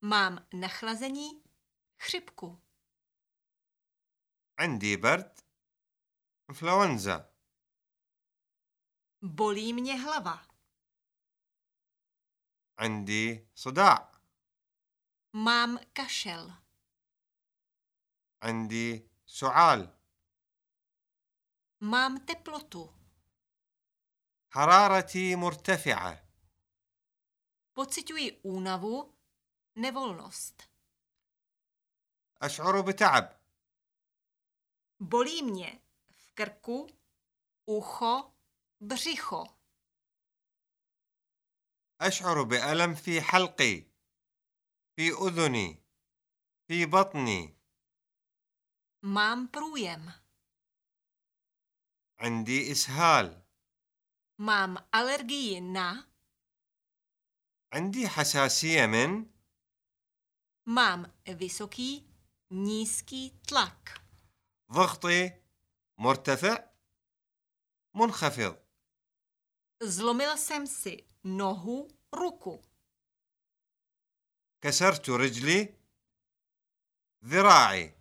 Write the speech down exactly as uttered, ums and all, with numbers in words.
Mám nachlazení, chřipku. عندي برد إنفلونزا. Bolí mě hlava. عندي صداع. Mám kašel. عندي سعال. Mám teplotu. حرارتي مرتفعة. Pociťuji únavu, nevolnost. أشعر بتعب. Bolí mě v krku, ucho, břicho. أشعر بألم في حلقي، في أذني، في بطني. Mám průjem. عندي إسهال. Mám alergii na. عندي حساسية من. Mám vysoký, nízký tlak. ضغطي مرتفع، منخفض. Zlomil jsem si nohu, ruku. كسرت رجلي، ذراعي.